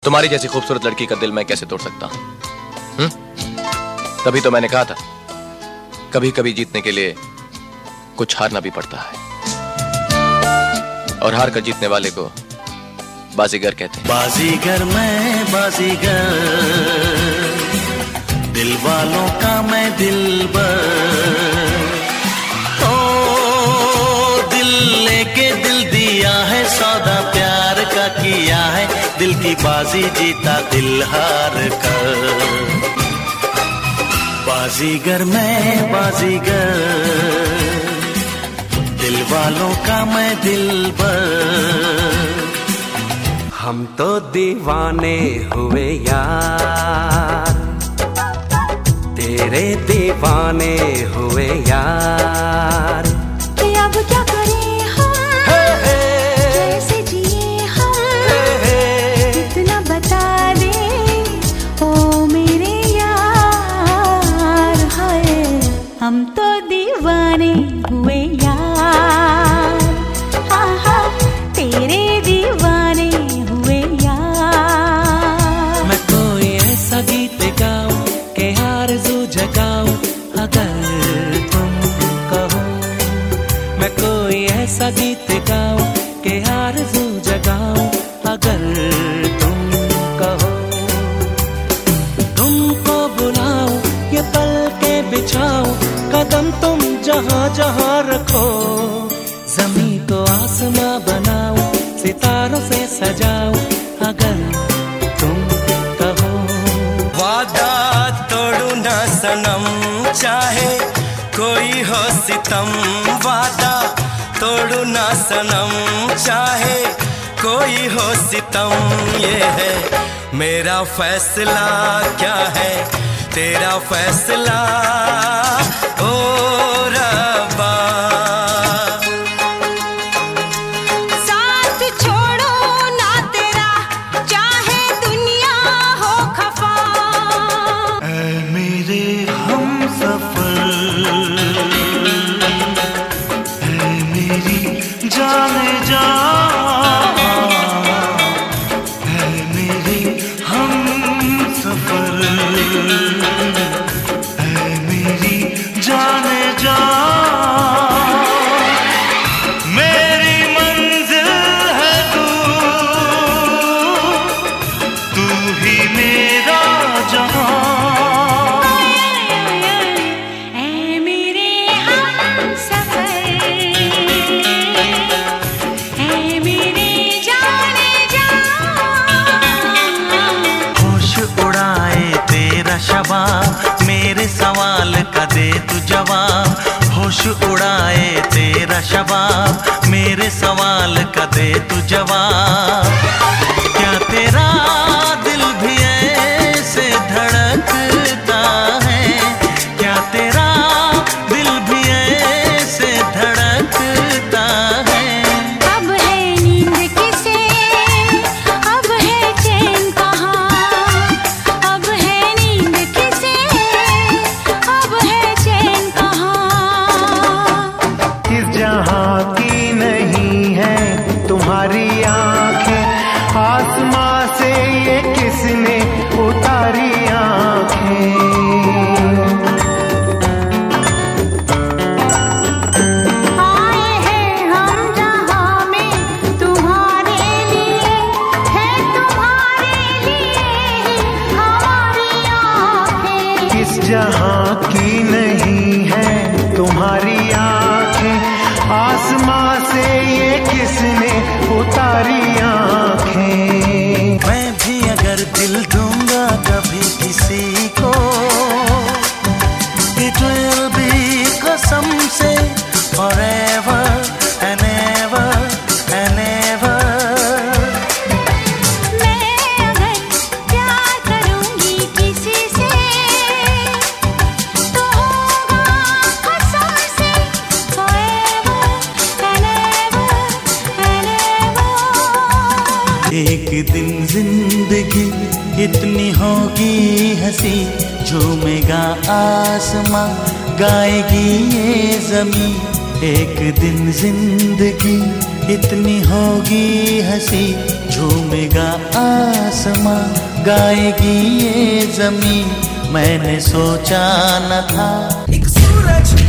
तुम्हारी जैसी खूबसूरत लड़की का दिल मैं कैसे तोड़ सकता हूं? तभी तो मैंने कहा था कभी कभी जीतने के लिए कुछ हारना भी पड़ता है, और हार कर जीतने वाले को बाजीगर कहते हैं। बाजीगर मैं बाजीगर, दिल वालों का मैं दिलबर। ओ दिल लेके दिल दिया है, सौदा प्यार का किया है, दिल की बाजी जीता दिल हार कर। बाजीगर मैं बाजीगर, दिल वालों का मैं दिलबर। हम तो दीवाने हुए यार, तेरे दीवाने हुए यार। कि अब क्या करें हम, कैसे जिए हम, इतना बता दे ओ मेरे यार। हाय हम तो दीवाने हुए यार, हाँ हाँ तेरे दीवाने हुए यार। मैं कोई ऐसा गीत गाऊं के आरज़ू जगाऊं अगर तुम कहो। मैं कोई ऐसा गीत गाऊं के आरज़ू जगाऊं अगर तुम कहो। तुमको बुलाऊं ये पल के बिछाऊं, कदम तुम जहां जहां रखो। ज़मीं को आसमां बनाऊं, सितारों से सजाऊं अगर तुम कहो। वादा तोड़ू ना सनम, चाहे कोई हो सितम। वादा तोड़ू ना सनम, चाहे कोई हो सितम। ये है मेरा फैसला, क्या है तेरा फैसला ओ रब्बा। साथ छोड़ो ना तेरा, चाहे दुनिया हो खफा। ऐ मेरे हमसफर, ऐ मेरी जाने जा, ऐ मेरे हमसफर, ऐ मेरी जाने जा। मेरी मंजिल है तू, तू ही मेरा जहां। ऐ मेरे हमसफर, ऐ मेरे जाने जा। होश उड़ाए तेरा शबाब, मेरे सवाल का दे तू जवाब। होश उड़ाए तेरा शबाब, मेरे सवाल का दे तू जवाब। क्या तेरा दिल भी ऐसे धड़कता है? क्या तेरा दिल भी ऐसे धड़कता है? अब है नींद किसे, अब है चैन कहाँ। अब है नींद किसे, अब है चैन कहाँ। इस जहां की नहीं है तुम्हारी आंखें, आसमां से ये किसने उतारी आंखें। आए हैं हम जहां में तुम्हारे लिए, है तुम्हारे लिए हमारी आँखें। इस जहां की नहीं है तुम्हारी आंखें, आसमां से ये किसने उतारी आंखें। मैं भी अगर दिल दूंगा कभी किसी को, it will be कसम से forever and ever and ever। मैं अगर प्यार करूंगी किसी से, तो होगा कसम से forever and ever and ever। एक दिन जिंदगी इतनी होगी हंसी, झूमेगा आसमां, गाएगी ये जमीन। एक दिन जिंदगी इतनी होगी हंसी, झूमेगा आसमां, गाएगी ये जमीन, मैंने सोचा न था। एक सूरज